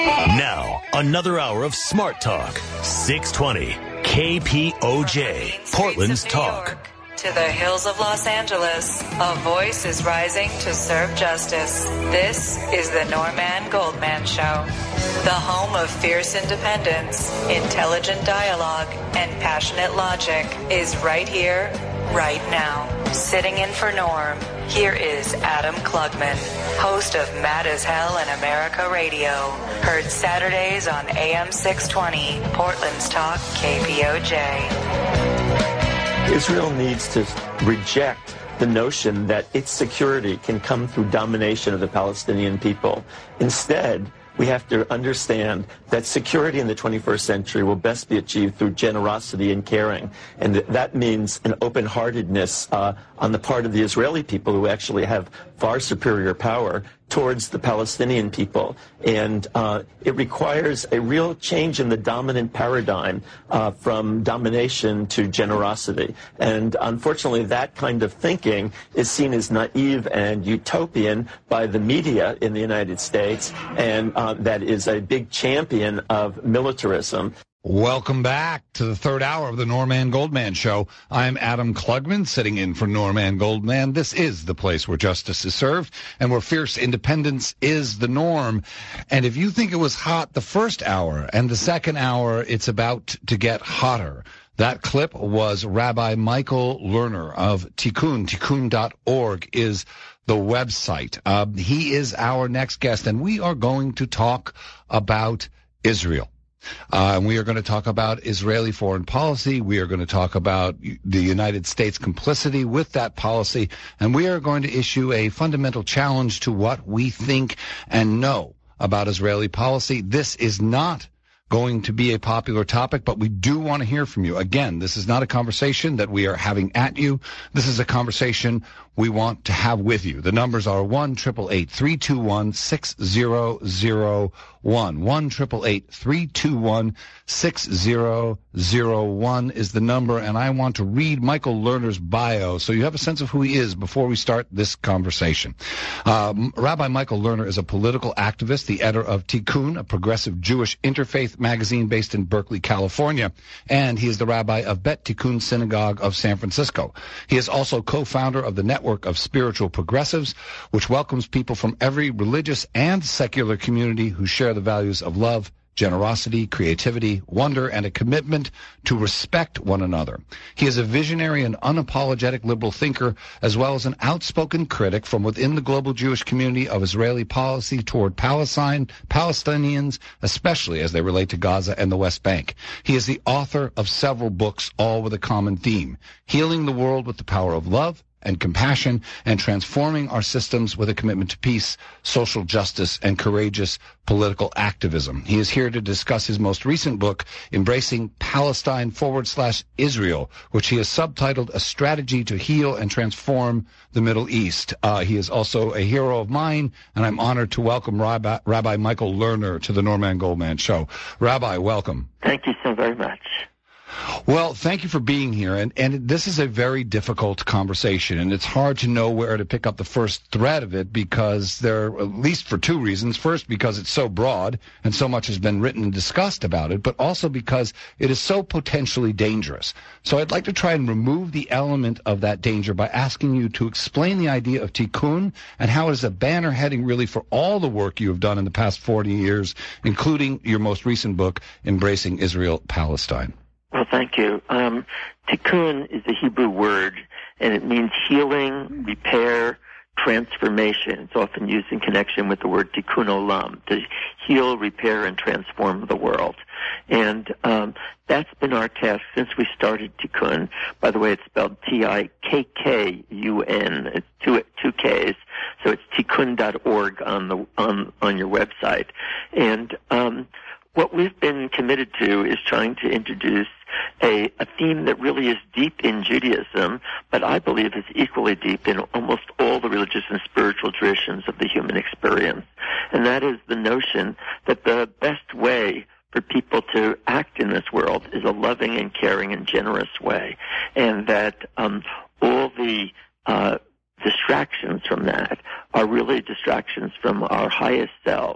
Now, another hour of Smart Talk. 620 KPOJ, Portland's Talk. To the hills of Los Angeles, a voice is rising to serve justice. This is the Norman Goldman Show, the home of fierce independence, intelligent dialogue, and passionate logic is right here, right now. Sitting in for Norm, here is Adam Klugman, host of Mad as Hell in America Radio. Heard Saturdays on AM 620, Portland's Talk, KPOJ. Israel needs to reject the notion that its security can come through domination of the Palestinian people. Instead, we have to understand that security in the 21st century will best be achieved through generosity and caring. And that means an open-heartedness on the part of the Israeli people, who actually have far superior power, towards the Palestinian people. And it requires a real change in the dominant paradigm from domination to generosity. And unfortunately, that kind of thinking is seen as naive and utopian by the media in the United States, and that is a big champion of militarism. Welcome back to the third hour of the Norman Goldman Show. I'm Adam Klugman, sitting in for Norman Goldman. This is the place where justice is served and where fierce independence is the norm. And if you think it was hot the first hour and the second hour, it's about to get hotter. That clip was Rabbi Michael Lerner of Tikkun. Tikkun.org is the website. He is our next guest, and we are going to talk about Israel. We are going to talk about Israeli foreign policy. We are going to talk about the United States' complicity with that policy. And we are going to issue a fundamental challenge to what we think and know about Israeli policy. This is not going to be a popular topic, but we do want to hear from you. Again, this is not a conversation that we are having at you. This is a conversation we want to have with you. The numbers are 1-888-321-6001. 1-888-321-6001 is the number, and I want to read Michael Lerner's bio so you have a sense of who he is before we start this conversation. Rabbi Michael Lerner is a political activist, the editor of Tikkun, a progressive Jewish interfaith magazine based in Berkeley, California, and he is the rabbi of Bet Tikkun Synagogue of San Francisco. He is also co-founder of the Network of Spiritual Progressives, which welcomes people from every religious and secular community who share the values of love, generosity, creativity, wonder, and a commitment to respect one another. He is a visionary and unapologetic liberal thinker, as well as an outspoken critic from within the global Jewish community of Israeli policy toward Palestinians, especially as they relate to Gaza and the West Bank. He is the author of several books, all with a common theme: healing the world with the power of love and compassion, and transforming our systems with a commitment to peace, social justice, and courageous political activism. He is here to discuss his most recent book, Embracing Palestine /Israel, which he has subtitled A Strategy to Heal and Transform the Middle East. He is also a hero of mine, and I'm honored to welcome Rabbi Michael Lerner to the Norman Goldman Show. Rabbi, welcome. Thank you so very much. Well, thank you for being here, and this is a very difficult conversation, and it's hard to know where to pick up the first thread of it, because there, at least for two reasons. First, because it's so broad and so much has been written and discussed about it, but also because it is so potentially dangerous. So I'd like to try and remove the element of that danger by asking you to explain the idea of Tikkun and how it is a banner heading really for all the work you have done in the past 40 years, including your most recent book, Embracing Israel-Palestine. Well, thank you. Tikkun is a Hebrew word, and it means healing, repair, transformation. It's often used in connection with the word tikkun olam, to heal, repair, and transform the world. And that's been our task since we started Tikkun. By the way, it's spelled Tikkun. It's two Ks. So it's tikkun.org on your website. And what we've been committed to is trying to introduce a theme that really is deep in Judaism, but I believe is equally deep in almost all the religious and spiritual traditions of the human experience. And that is the notion that the best way for people to act in this world is a loving and caring and generous way, and that all the distractions from that are really distractions from our highest selves.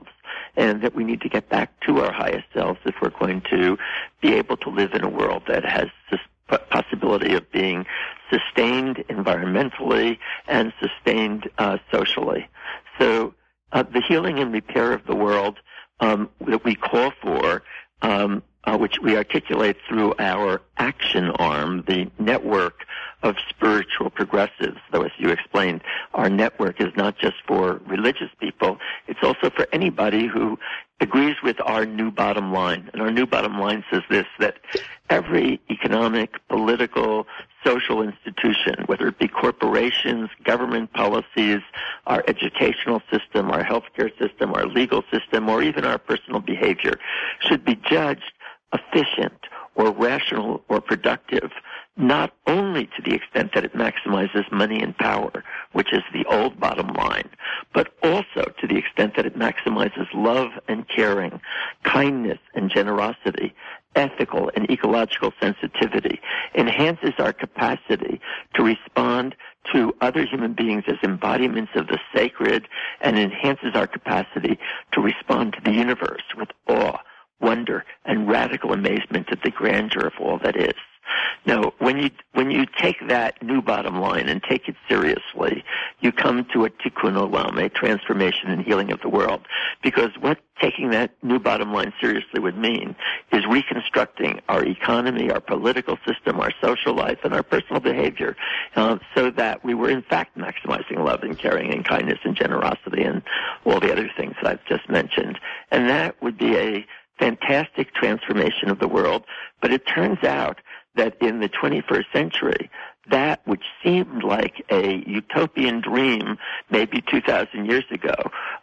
and that we need to get back to our highest selves if we're going to be able to live in a world that has this possibility of being sustained environmentally and sustained socially. So the healing and repair of the world that we call for, which we articulate through our action arm, the network of spiritual progressives. Though, as you explained, our network is not just for religious people, it's also for anybody who agrees with our new bottom line. And our new bottom line says this, that every economic, political, social institution, whether it be corporations, government policies, our educational system, our healthcare system, our legal system, or even our personal behavior, should be judged efficient or rational or productive, not only to the extent that it maximizes money and power, which is the old bottom line, but also to the extent that it maximizes love and caring, kindness and generosity, ethical and ecological sensitivity, enhances our capacity to respond to other human beings as embodiments of the sacred, and enhances our capacity to respond to the universe with awe, wonder, and radical amazement at the grandeur of all that is. Now, when you take that new bottom line and take it seriously, you come to a tikkun olam, a transformation and healing of the world. Because what taking that new bottom line seriously would mean is reconstructing our economy, our political system, our social life, and our personal behavior, so that we were in fact maximizing love and caring and kindness and generosity and all the other things that I've just mentioned. And that would be a fantastic transformation of the world. But it turns out that in the 21st century, that which seemed like a utopian dream maybe 2,000 years ago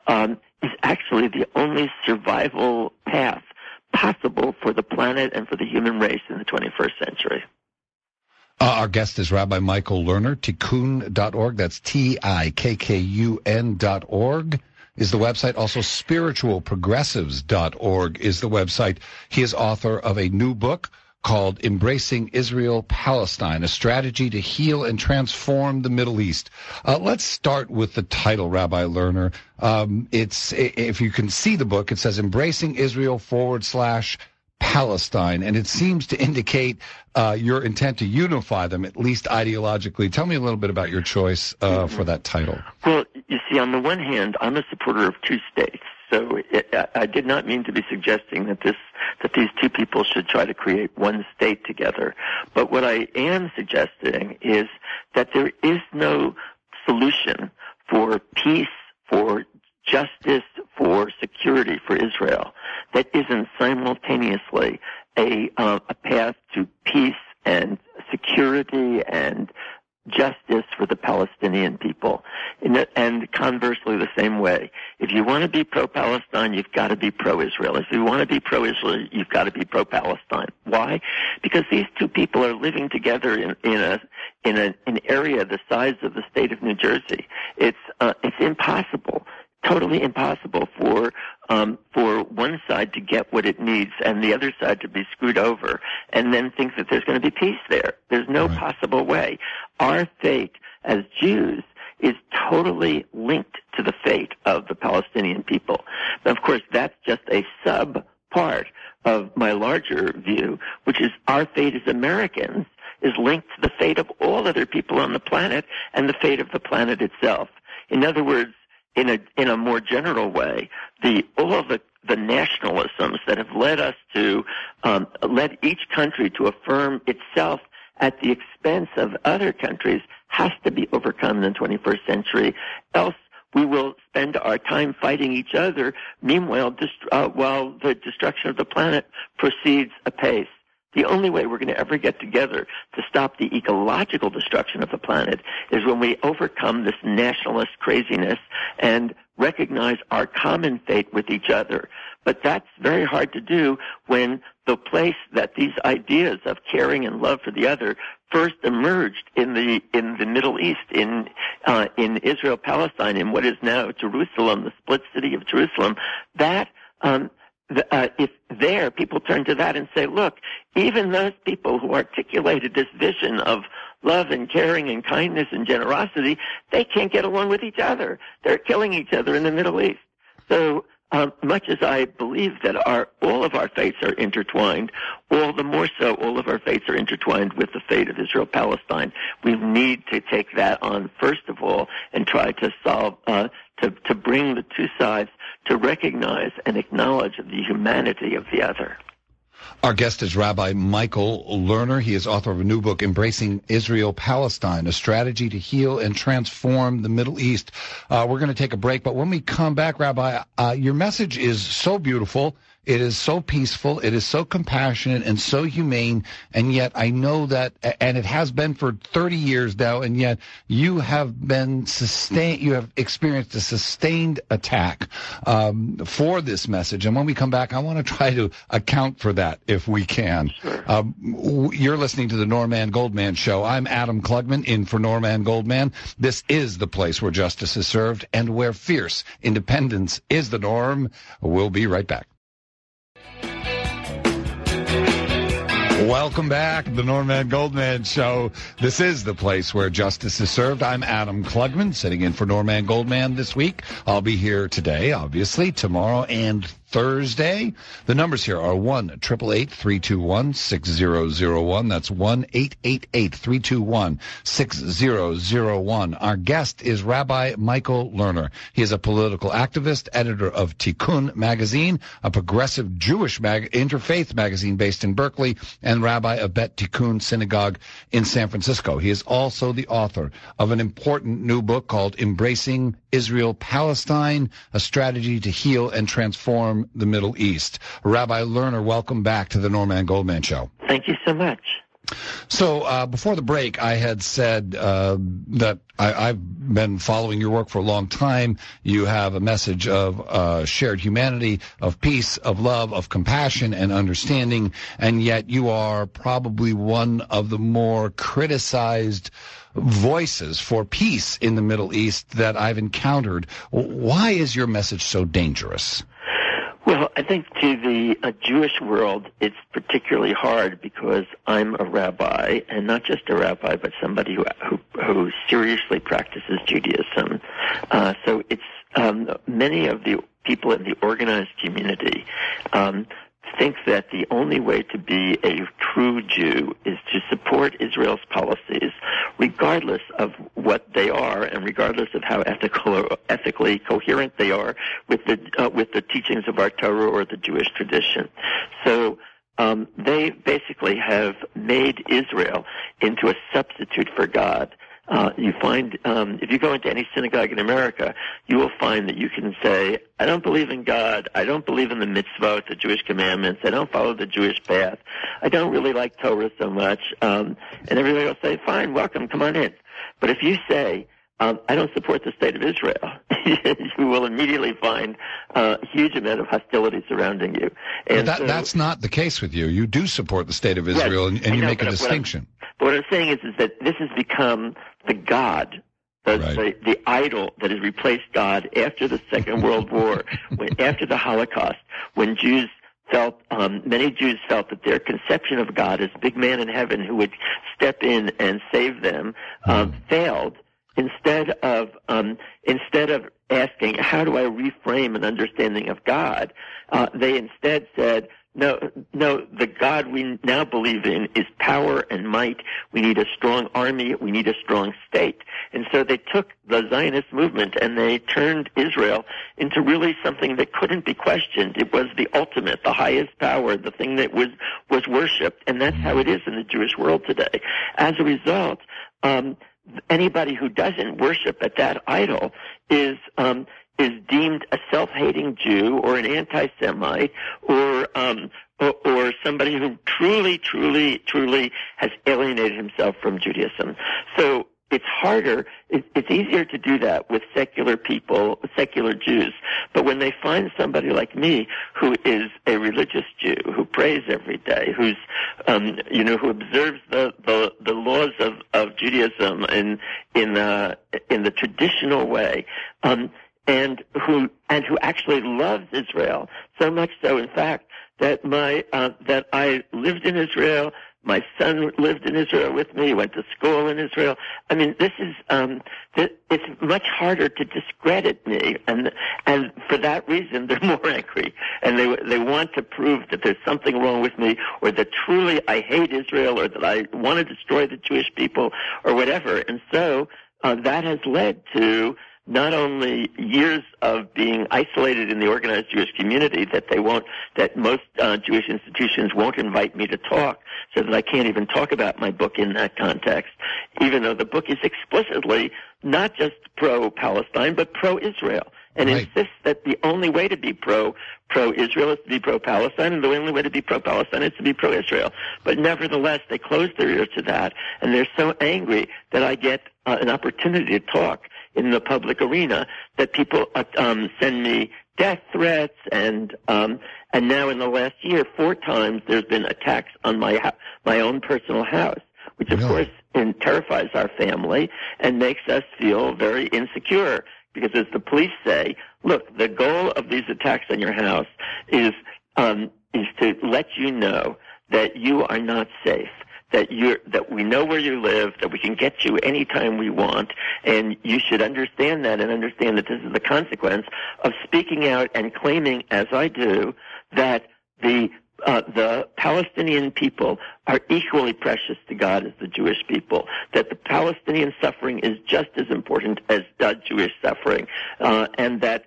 is actually the only survival path possible for the planet and for the human race in the 21st century. Our guest is Rabbi Michael Lerner, tikkun.org. That's TIKKUN.org. is the website. Also, spiritualprogressives.org is the website. He is author of a new book called Embracing Israel-Palestine, a strategy to heal and transform the Middle East. Let's start with the title, Rabbi Lerner. It's, if you can see the book, it says Embracing Israel /Palestine, and it seems to indicate your intent to unify them, at least ideologically. Tell me a little bit about your choice for that title. Well, you see, on the one hand, I'm a supporter of two states. So I did not mean to be suggesting that these two people should try to create one state together. But what I am suggesting is that there is no solution for peace, for justice, for security for Israel that isn't simultaneously a path to peace and security and justice for the Palestinian people. And conversely, the same way. If you want to be pro-Palestine, you've got to be pro-Israel. If you want to be pro-Israel, you've got to be pro-Palestine. Why? Because these two people are living together in an area the size of the state of New Jersey. It's impossible, totally impossible for one side to get what it needs and the other side to be screwed over and then think that there's going to be peace there. There's no possible way. Our fate as Jews is totally linked to the fate of the Palestinian people. Now, of course, that's just a sub-part of my larger view, which is our fate as Americans is linked to the fate of all other people on the planet and the fate of the planet itself. In other words, in a more general way, all of the nationalisms that have led us to led each country to affirm itself at the expense of other countries has to be overcome in the 21st century. Else, we will spend our time fighting each other. Meanwhile, while the destruction of the planet proceeds apace. The only way we're going to ever get together to stop the ecological destruction of the planet is when we overcome this nationalist craziness and recognize our common fate with each other. But that's very hard to do when the place that these ideas of caring and love for the other first emerged in the Middle East, in Israel, Palestine, in what is now Jerusalem, the split city of Jerusalem. That if there, people turn to that and say, look, even those people who articulated this vision of love and caring and kindness and generosity, they can't get along with each other. They're killing each other in the Middle East. So much as I believe that all of our fates are intertwined, all the more so all of our fates are intertwined with the fate of Israel-Palestine. We need to take that on first of all and try to solve, to bring the two sides to recognize and acknowledge the humanity of the other. Our guest is Rabbi Michael Lerner. He is author of a new book, Embracing Israel-Palestine, a strategy to heal and transform the Middle East. We're going to take a break, but when we come back, Rabbi, your message is so beautiful. It is so peaceful, it is so compassionate and so humane, and yet I know that, and it has been for 30 years now, and yet you have experienced a sustained attack for this message. And when we come back, I want to try to account for that if we can. Sure. You're listening to the Norman Goldman Show. I'm Adam Klugman, in for Norman Goldman. This is the place where justice is served and where fierce independence is the norm. We'll be right back. Welcome back, the Norman Goldman Show. This is the place where justice is served. I'm Adam Klugman, sitting in for Norman Goldman this week. I'll be here today, obviously, tomorrow and Thursday. The numbers here are 1-888-321-6001. That's 1-888-321-6001. Our guest is Rabbi Michael Lerner. He is a political activist, editor of Tikkun magazine, a progressive Jewish interfaith magazine based in Berkeley, and rabbi of Bet Tikkun Synagogue in San Francisco. He is also the author of an important new book called Embracing Israel-Palestine, a strategy to heal and transform the Middle East. Rabbi Lerner, welcome back to the Norman Goldman Show. Thank you so much. So before the break, I had said that I've been following your work for a long time. You have a message of shared humanity, of peace, of love, of compassion and understanding, and yet you are probably one of the more criticized voices for peace in the Middle East that I've encountered. Why is your message so dangerous? Well, I think to the Jewish world, it's particularly hard because I'm a rabbi, and not just a rabbi, but somebody who seriously practices Judaism. So it's many of the people in the organized community think that the only way to be a true Jew is to support Israel's policies, regardless of what they are and regardless of how ethically coherent they are with the teachings of our Torah or the Jewish tradition. So they basically have made Israel into a substitute for God. You find, if you go into any synagogue in America, you will find that you can say, I don't believe in God, I don't believe in the mitzvot, the Jewish commandments, I don't follow the Jewish path, I don't really like Torah so much, and everybody will say, fine, welcome, come on in. But if you say, I don't support the state of Israel, you will immediately find a huge amount of hostility surrounding you. And that's not the case with you. You do support the state of Israel, yes, and you make a distinction. What I'm saying is that this has become the God, the idol that has replaced God after the Second World War, after the Holocaust, when Jews felt, many Jews felt that their conception of God as big man in heaven who would step in and save them, failed. Instead of asking, how do I reframe an understanding of God, they instead said, no, the God we now believe in is power and might. We need a strong army. We need a strong state. And so they took the Zionist movement and they turned Israel into really something that couldn't be questioned. It was the ultimate, the highest power, the thing that was worshipped. And that's how it is in the Jewish world today. As a result, anybody who doesn't worship at that idol is deemed a self-hating Jew or an anti-Semite or somebody who truly has alienated himself from Judaism. So it's harder, it's easier to do that with secular people, secular Jews. But when they find somebody like me who is a religious Jew, who prays every day, who observes the laws of Judaism in the traditional way, and who actually loves Israel, so much so, in fact, that I lived in Israel. My son lived in Israel with me, went to school in Israel. I mean, this is, it's much harder to discredit me, and for that reason, they're more angry, and they want to prove that there's something wrong with me, or that truly I hate Israel, or that I want to destroy the Jewish people, or whatever. And so, that has led to not only years of being isolated in the organized Jewish community, that most Jewish institutions won't invite me to talk, so that I can't even talk about my book in that context, even though the book is explicitly not just pro-Palestine, but pro-Israel, and insists that the only way to be pro-Israel is to be pro-Palestine, and the only way to be pro-Palestine is to be pro-Israel. But nevertheless, they close their ears to that, and they're so angry that I get an opportunity to talk in the public arena, that people send me death threats, and now in the last year, 4 times there's been attacks on my own personal house, which of course terrifies our family and makes us feel very insecure. Because as the police say, look, the goal of these attacks on your house is to let you know that you are not safe, that we know where you live, that we can get you anytime we want, and you should understand that, and understand that this is the consequence of speaking out and claiming, as I do, that the Palestinian people are equally precious to God as the Jewish people, that the Palestinian suffering is just as important as Jewish suffering, and that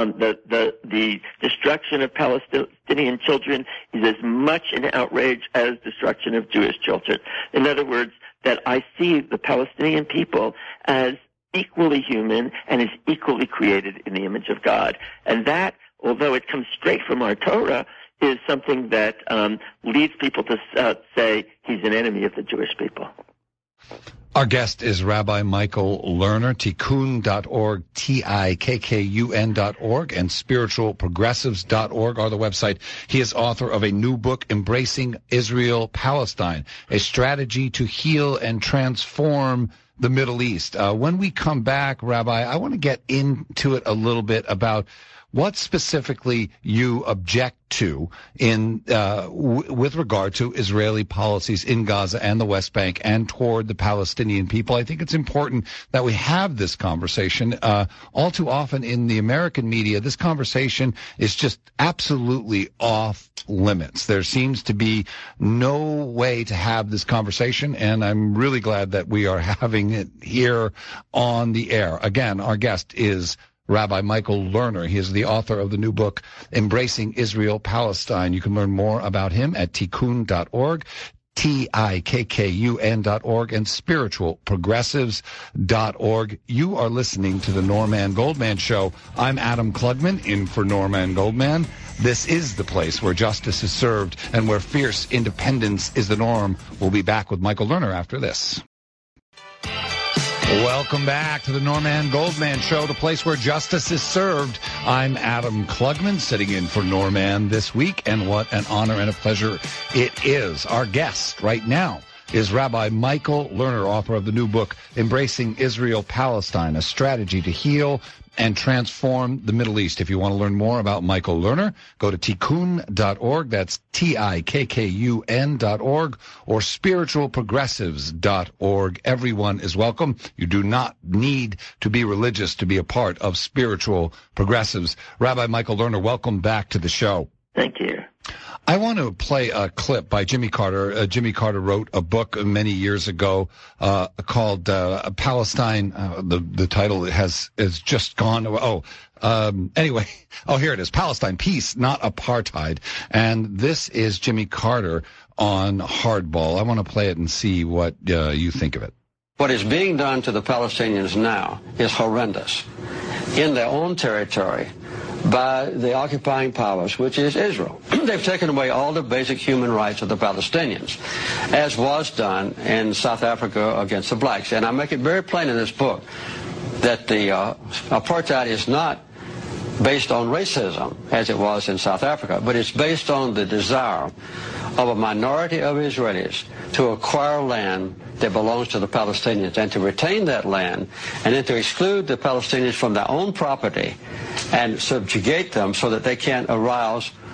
the destruction of Palestinian children is as much an outrage as destruction of Jewish children. In other words, that I see the Palestinian people as equally human and as equally created in the image of God. And that, although it comes straight from our Torah, is something that leads people to say he's an enemy of the Jewish people. Our guest is Rabbi Michael Lerner, tikkun.org, tikkun.org, and spiritualprogressives.org are the website. He is author of a new book, Embracing Israel-Palestine, a strategy to heal and transform the Middle East. When we come back, Rabbi, I want to get into it a little bit about what specifically you object to in with regard to Israeli policies in Gaza and the West Bank and toward the Palestinian people. I think it's important that we have this conversation. All too often in the American media, this conversation is just absolutely off limits. There seems to be no way to have this conversation, and I'm really glad that we are having it here on the air. Again, our guest is Rabbi Michael Lerner. He is the author of the new book, Embracing Israel-Palestine. You can learn more about him at tikkun.org, tikkun.org, and spiritualprogressives.org. You are listening to the Norman Goldman Show. I'm Adam Klugman, in for Norman Goldman. This is the place where justice is served and where fierce independence is the norm. We'll be back with Michael Lerner after this. Welcome back to the Norman Goldman Show, the place where justice is served. I'm Adam Klugman, sitting in for Norman this week, and what an honor and a pleasure it is. Our guest right now is Rabbi Michael Lerner, author of the new book, Embracing Israel-Palestine, a strategy to heal and transform the Middle East. If you want to learn more about Michael Lerner, go to tikkun.org, that's tikkun.org, or spiritualprogressives.org. Everyone is welcome. You do not need to be religious to be a part of Spiritual Progressives. Rabbi Michael Lerner, welcome back to the show. Thank you. I want to play a clip by Jimmy Carter. Jimmy Carter wrote a book many years ago called Palestine. The title is just gone. Anyway. Oh, here it is. Palestine, Peace, Not Apartheid. And this is Jimmy Carter on Hardball. I want to play it and see what you think of it. What is being done to the Palestinians now is horrendous. In their own territory, by the occupying powers, which is Israel. They've taken away all the basic human rights of the Palestinians, as was done in South Africa against the blacks. And I make it very plain in this book that the apartheid is not based on racism, as it was in South Africa, but it's based on the desire of a minority of Israelis to acquire land that belongs to the Palestinians and to retain that land, and then to exclude the Palestinians from their own property and subjugate them so that they can't arouse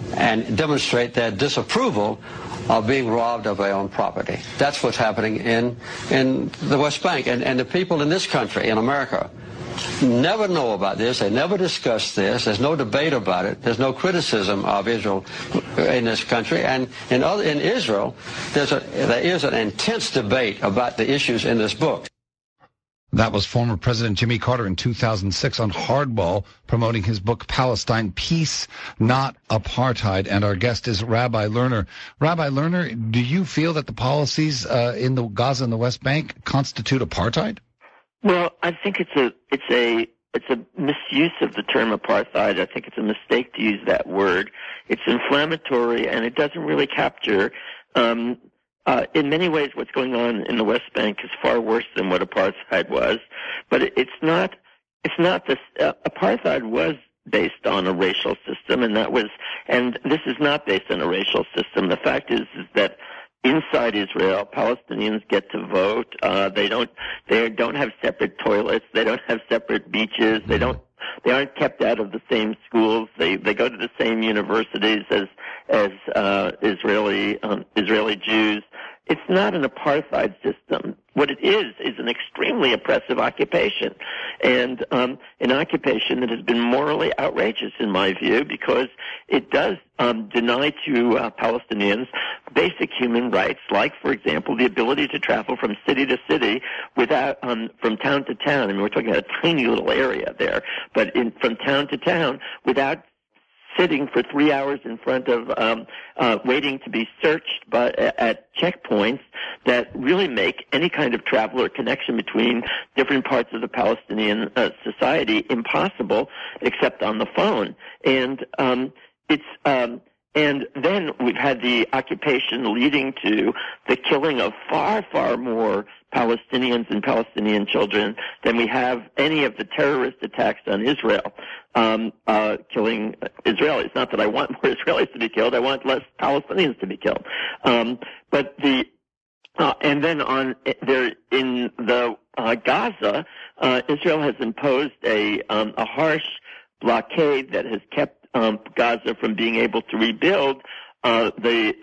and demonstrate their disapproval of being robbed of their own property. That's what's happening in the West Bank. And the people in this country, in America, never know about this. They never discuss this. There's no debate about it. There's no criticism of Israel in this country. And in Israel, there is an intense debate about the issues in this book. That was former President Jimmy Carter in 2006 on Hardball, promoting his book, Palestine, Peace, Not Apartheid. And our guest is Rabbi Lerner. Rabbi Lerner, do you feel that the policies in the Gaza and the West Bank constitute apartheid? Well, I think it's a misuse of the term apartheid. I think it's a mistake to use that word. It's inflammatory, and it doesn't really capture in many ways, what's going on in the West Bank is far worse than what apartheid was, but it's not this. Apartheid was based on a racial system, and this is not based on a racial system. The fact is that inside Israel, Palestinians get to vote. They don't have separate toilets. They don't have separate beaches. They aren't kept out of the same schools. They go to the same universities as Israeli Jews. It's not an apartheid system. What it is an extremely oppressive occupation, and an occupation that has been morally outrageous in my view, because it does deny to Palestinians basic human rights, like, for example, the ability to travel from city to city without from town to town. I mean, we're talking about a tiny little area there, but from town to town without sitting for 3 hours in front of waiting to be searched at checkpoints that really make any kind of travel or connection between different parts of the Palestinian society impossible, except on the phone. And and then we've had the occupation leading to the killing of far, far more Palestinians and Palestinian children than we have any of the terrorist attacks on Israel, killing Israelis. Not that I want more Israelis to be killed. I want less Palestinians to be killed. But and then in the Gaza, Israel has imposed a harsh blockade that has kept Gaza from being able to rebuild a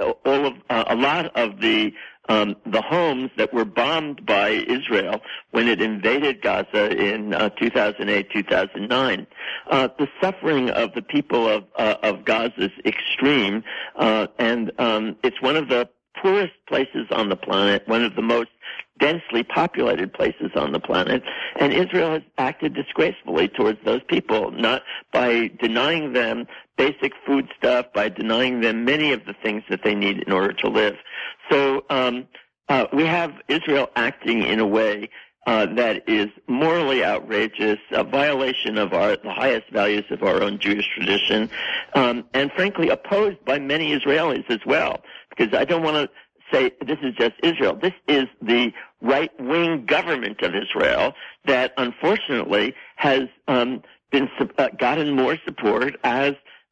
lot of the homes that were bombed by Israel when it invaded Gaza in 2008, 2009. The suffering of the people of Gaza is extreme, and it's one of the poorest places on the planet, one of the most densely populated places on the planet, and Israel has acted disgracefully towards those people, not by denying them basic food stuff, by denying them many of the things that they need in order to live. So we have Israel acting in a way that is morally outrageous, a violation of the highest values of our own Jewish tradition, and frankly opposed by many Israelis as well, because I don't want to say this is just Israel. This is the right-wing government of Israel that unfortunately has gotten more support as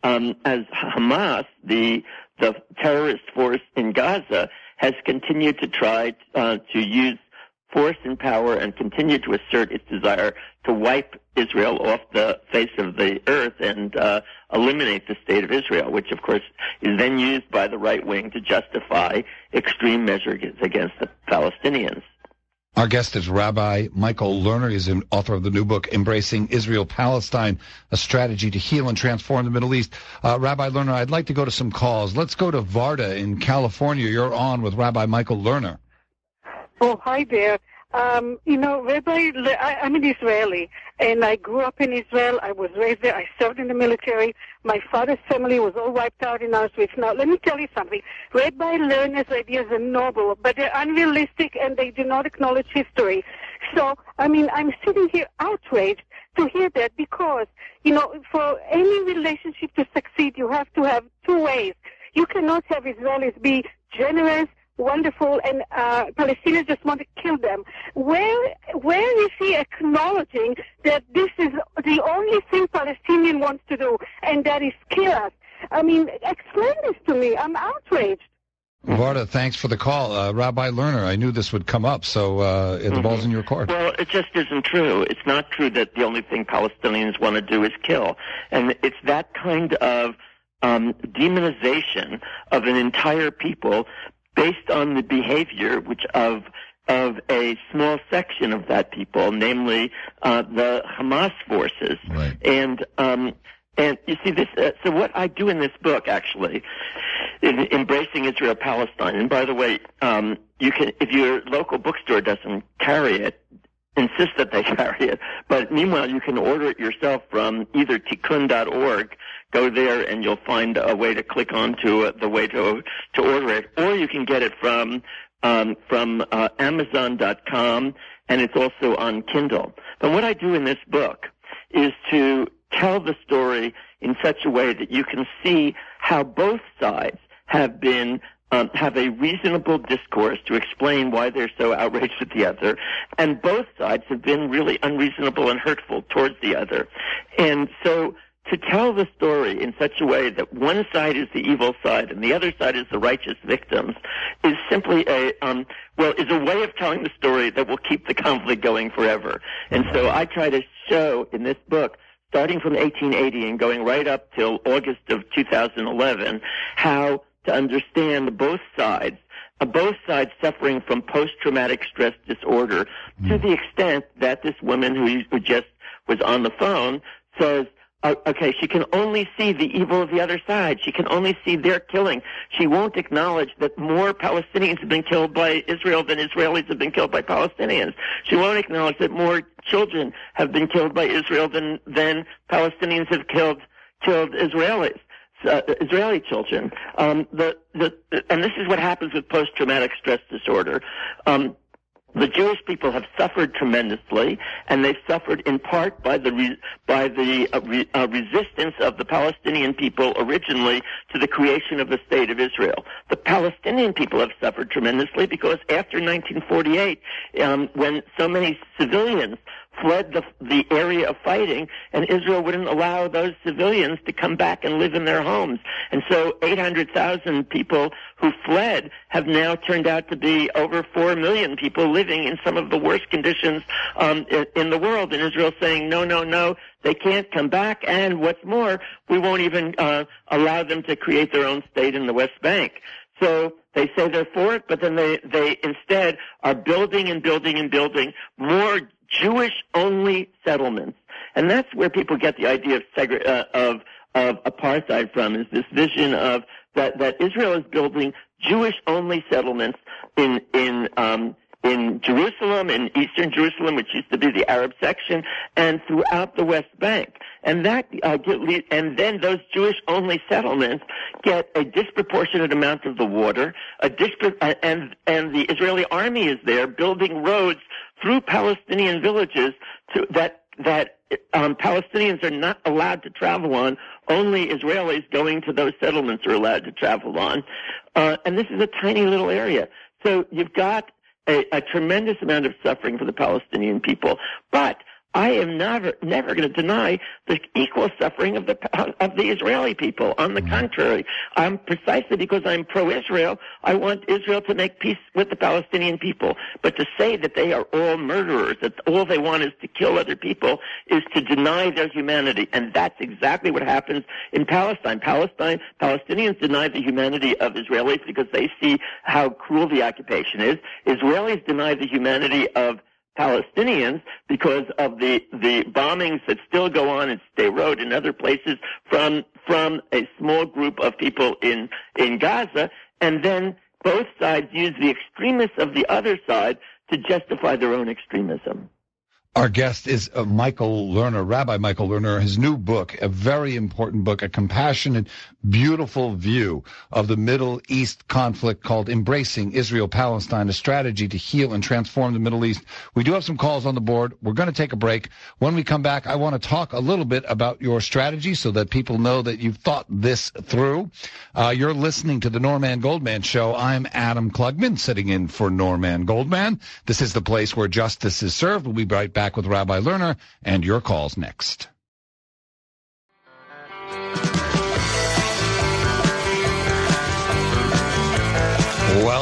Hamas, the terrorist force in Gaza, has continued to try to use force and power and continue to assert its desire to wipe Israel off the face of the earth and eliminate the state of Israel, which of course is then used by the right wing to justify extreme measures against the Palestinians. Our guest is Rabbi Michael Lerner. He's an author of the new book, Embracing Israel-Palestine, A Strategy to Heal and Transform the Middle East. Rabbi Lerner, I'd like to go to some calls. Let's go to Varda in California. You're on with Rabbi Michael Lerner. Oh, hi there. Rabbi, I'm an Israeli, and I grew up in Israel. I was raised there. I served in the military. My father's family was all wiped out in Auschwitz. Now, let me tell you something. Rabbi Lerner's ideas are noble, but they're unrealistic, and they do not acknowledge history. So, I'm sitting here outraged to hear that because, for any relationship to succeed, you have to have two ways. You cannot have Israelis be generous, wonderful, and Palestinians just want to kill them. Where is he acknowledging that this is the only thing Palestinian wants to do, and that is kill us? Explain this to me. I'm outraged. Varda, thanks for the call. Rabbi Lerner, I knew this would come up, so the ball's in your court. Well, it just isn't true. It's not true that the only thing Palestinians want to do is kill. And it's that kind of demonization of an entire people based on the behavior of a small section of that people, namely the Hamas forces. Right. And you see this. So what I do in this book, actually, in Embracing Israel-Palestine. And by the way, you can, if your local bookstore doesn't carry it, insist that they carry it. But meanwhile, you can order it yourself from either tikkun.org. Go there and you'll find a way to click onto the way to order it, or you can get it from Amazon.com, and it's also on Kindle. But what I do in this book is to tell the story in such a way that you can see how both sides have been have a reasonable discourse to explain why they're so outraged at the other, and both sides have been really unreasonable and hurtful towards the other. And so to tell the story in such a way that one side is the evil side and the other side is the righteous victims is simply is a way of telling the story that will keep the conflict going forever. And so I try to show in this book, starting from 1880 and going right up till August of 2011, how to understand both sides suffering from post-traumatic stress disorder to the extent that this woman who just was on the phone says, okay, she can only see the evil of the other side. She can only see their killing. She won't acknowledge that more Palestinians have been killed by Israel than Israelis have been killed by Palestinians. She won't acknowledge that more children have been killed by Israel than Palestinians have killed Israelis. Israeli children. And this is what happens with post-traumatic stress disorder. The Jewish people have suffered tremendously, and they've suffered in part by the resistance of the Palestinian people originally to the creation of the State of Israel. The Palestinian people have suffered tremendously because after 1948, when so many civilians fled the area of fighting, and Israel wouldn't allow those civilians to come back and live in their homes. And so 800,000 people who fled have now turned out to be over 4 million people living in some of the worst conditions in the world. And Israel saying, no, they can't come back, and what's more, we won't even allow them to create their own state in the West Bank. So they say they're for it, but then they instead are building and building and building more Jewish-only settlements. And that's where people get the idea of apartheid from, is this vision of that Israel is building Jewish-only settlements in Jerusalem, in eastern Jerusalem, which used to be the Arab section, and throughout the West Bank. And and then those Jewish-only settlements get a disproportionate amount of the water, and the Israeli army is there building roads through Palestinian villages that Palestinians are not allowed to travel on. Only Israelis going to those settlements are allowed to travel on. And this is a tiny little area. So you've got a tremendous amount of suffering for the Palestinian people. But I am never going to deny the equal suffering of the Israeli people. On the contrary, precisely because I'm pro-Israel, I want Israel to make peace with the Palestinian people. But to say that they are all murderers, that all they want is to kill other people, is to deny their humanity. And that's exactly what happens in Palestine. Palestinians deny the humanity of Israelis because they see how cruel the occupation is. Israelis deny the humanity of Palestinians because of the bombings that still go on in Sderot and other places from a small group of people in Gaza, and then both sides use the extremists of the other side to justify their own extremism. Our guest is Michael Lerner, Rabbi Michael Lerner. His new book, a very important book, a compassionate, beautiful view of the Middle East conflict called Embracing Israel-Palestine, a strategy to heal and transform the Middle East. We do have some calls on the board. We're going to take a break. When we come back, I want to talk a little bit about your strategy so that people know that you've thought this through. You're listening to the Norman Goldman Show. I'm Adam Klugman, sitting in for Norman Goldman. This is the place where justice is served. We'll be right back with Rabbi Lerner and your calls next.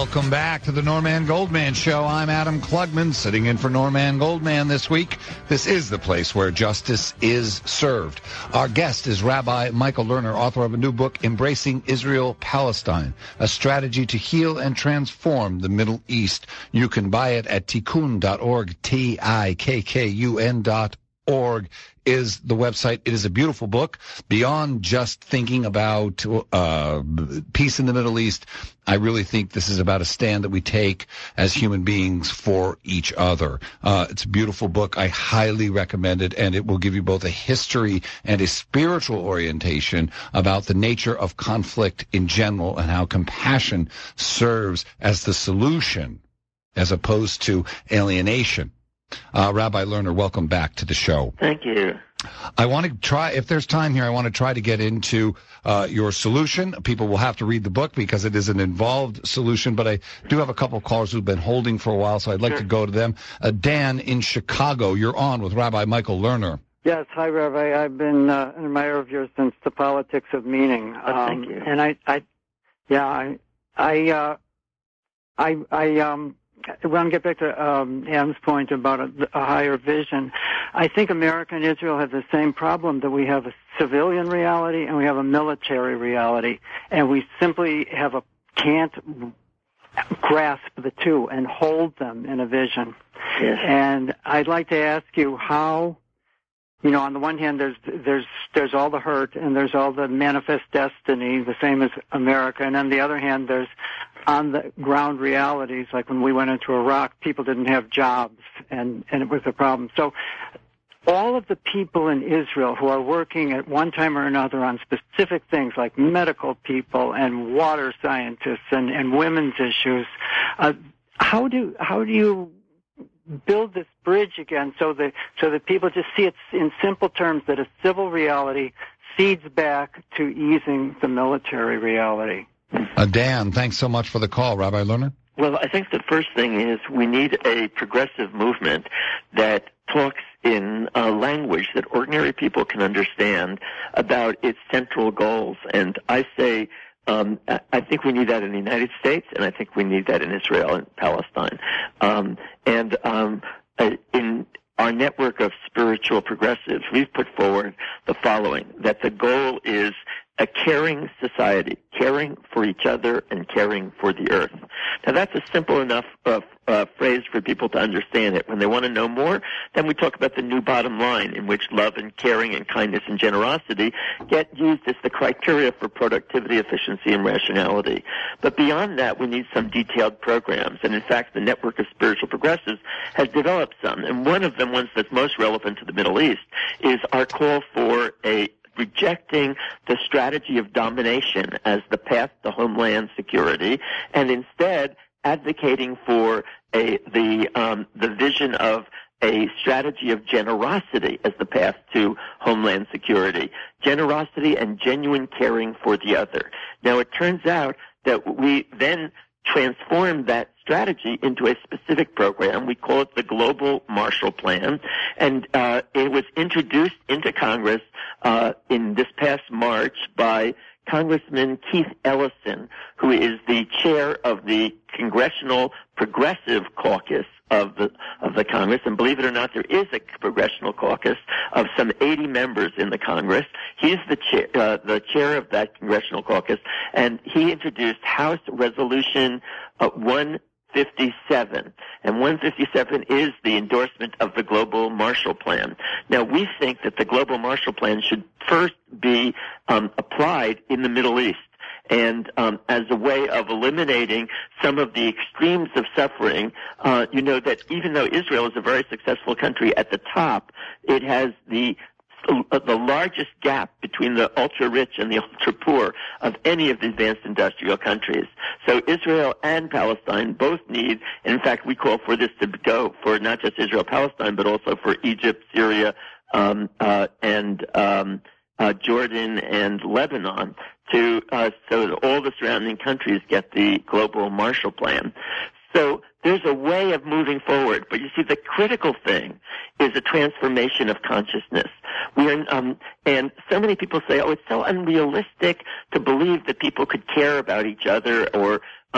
Welcome back to the Norman Goldman Show. I'm Adam Klugman, sitting in for Norman Goldman this week. This is the place where justice is served. Our guest is Rabbi Michael Lerner, author of a new book, Embracing Israel-Palestine, a strategy to heal and transform the Middle East. You can buy it at tikkun.org, tikkun.org. Is the website. It is a beautiful book. Beyond just thinking about peace in the Middle East, I really think this is about a stand that we take as human beings for each other. It's a beautiful book. I highly recommend it, and it will give you both a history and a spiritual orientation about the nature of conflict in general and how compassion serves as the solution as opposed to alienation. Rabbi Lerner, welcome back to the show. Thank you. I want to try, if there's time here, I want to try to get into your solution. People will have to read the book because it is an involved solution, but I do have a couple of callers who've been holding for a while, so I'd like to go to them. Dan in Chicago, you're on with Rabbi Michael Lerner. Yes, hi, Rabbi. I've been an admirer of yours since The Politics of Meaning. Thank you. And I want to get back to Adam's point about a higher vision. I think America and Israel have the same problem, that we have a civilian reality and we have a military reality, and we simply can't grasp the two and hold them in a vision. Yes. And I'd like to ask you how, on the one hand, there's all the hurt and there's all the manifest destiny, the same as America, and on the other hand, there's on the ground realities, like when we went into Iraq, people didn't have jobs, and it was a problem. So all of the people in Israel who are working at one time or another on specific things like medical people and water scientists and women's issues, how do you build this bridge again so that people just see it in simple terms, that a civil reality feeds back to easing the military reality? Dan, thanks so much for the call. Rabbi Lerner? Well, I think the first thing is we need a progressive movement that talks in a language that ordinary people can understand about its central goals. And I say, I think we need that in the United States, and I think we need that in Israel and Palestine. In our network of spiritual progressives, we've put forward the following, that the goal is a caring society, caring for each other and caring for the earth. Now, that's a simple enough phrase for people to understand it. When they want to know more, then we talk about the new bottom line, in which love and caring and kindness and generosity get used as the criteria for productivity, efficiency, and rationality. But beyond that, we need some detailed programs. And in fact, the network of spiritual progressives has developed some. And one of them, ones that's most relevant to the Middle East, is our call for rejecting the strategy of domination as the path to homeland security, and instead advocating for the vision of a strategy of generosity as the path to homeland security. Generosity and genuine caring for the other. Now, it turns out that we then transformed that strategy into a specific program. We call it the Global Marshall Plan, and it was introduced into Congress in this past March by Congressman Keith Ellison, who is the chair of the Congressional Progressive Caucus of the Congress. And believe it or not, there is a Congressional Caucus of some 80 members in the Congress. He's the chair of that Congressional Caucus, and he introduced House Resolution 157. And 157 is the endorsement of the Global Marshall Plan. Now, we think that the Global Marshall Plan should first be applied in the Middle East, and as a way of eliminating some of the extremes of suffering. That even though Israel is a very successful country at the top, it has the largest gap between the ultra-rich and the ultra-poor of any of the advanced industrial countries. So Israel and Palestine both need, and in fact we call for this to go for not just Israel-Palestine, but also for Egypt, Syria, and Jordan and Lebanon, so that all the surrounding countries get the Global Marshall Plan. So there's a way of moving forward. But you see, the critical thing is a transformation of consciousness. And so many people say, oh, it's so unrealistic to believe that people could care about each other or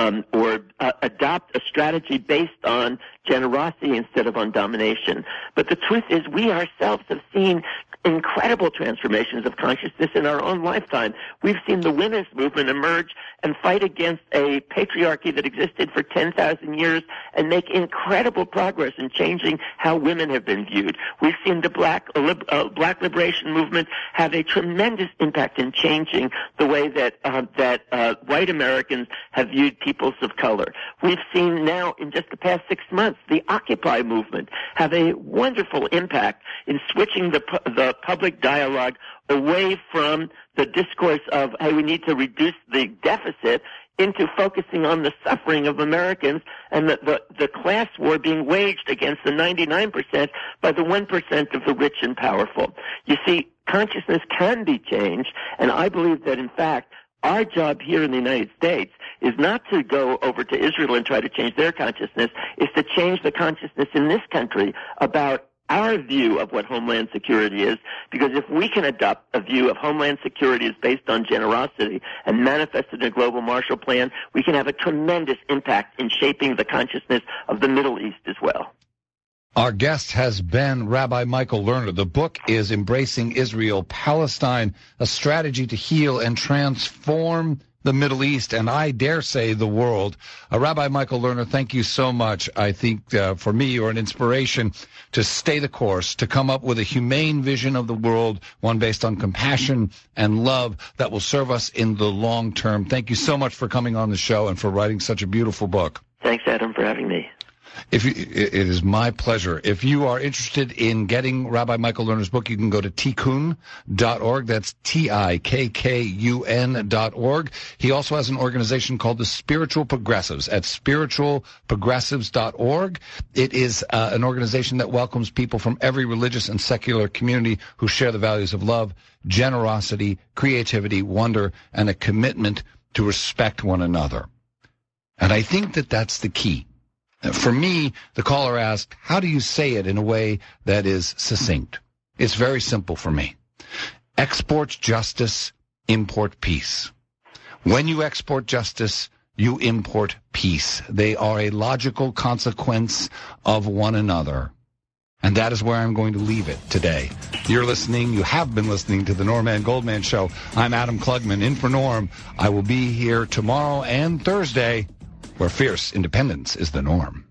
adopt a strategy based on generosity instead of on domination. But the truth is, we ourselves have seen incredible transformations of consciousness in our own lifetime. We've seen the women's movement emerge and fight against a patriarchy that existed for 10,000 years and make incredible progress in changing how women have been viewed. We've seen the black liberation movement have a tremendous impact in changing the way that white Americans have viewed peoples of color. We've seen now, in just the past 6 months, the Occupy movement have a wonderful impact in switching the public dialogue away from the discourse of, hey, we need to reduce the deficit, into focusing on the suffering of Americans and the class war being waged against the 99% by the 1% of the rich and powerful. You see, consciousness can be changed, and I believe that, in fact, our job here in the United States is not to go over to Israel and try to change their consciousness, is to change the consciousness in this country about our view of what Homeland Security is, because if we can adopt a view of Homeland Security as based on generosity and manifested in a global Marshall Plan, we can have a tremendous impact in shaping the consciousness of the Middle East as well. Our guest has been Rabbi Michael Lerner. The book is Embracing Israel-Palestine, a strategy to heal and transform the Middle East, and I dare say the world. Rabbi Michael Lerner, thank you so much. I think for me you're an inspiration to stay the course, to come up with a humane vision of the world, one based on compassion and love that will serve us in the long term. Thank you so much for coming on the show and for writing such a beautiful book. Thanks, Adam, for having me. It is my pleasure. If you are interested in getting Rabbi Michael Lerner's book, you can go to tikkun.org. That's TIKKUN.org. He also has an organization called the Spiritual Progressives at spiritualprogressives.org. It is an organization that welcomes people from every religious and secular community who share the values of love, generosity, creativity, wonder, and a commitment to respect one another. And I think that that's the key. For me, the caller asked, how do you say it in a way that is succinct? It's very simple for me. Export justice, import peace. When you export justice, you import peace. They are a logical consequence of one another. And that is where I'm going to leave it today. You have been listening to the Norman Goldman Show. I'm Adam Klugman, in for Norm. I will be here tomorrow and Thursday, where fierce independence is the norm.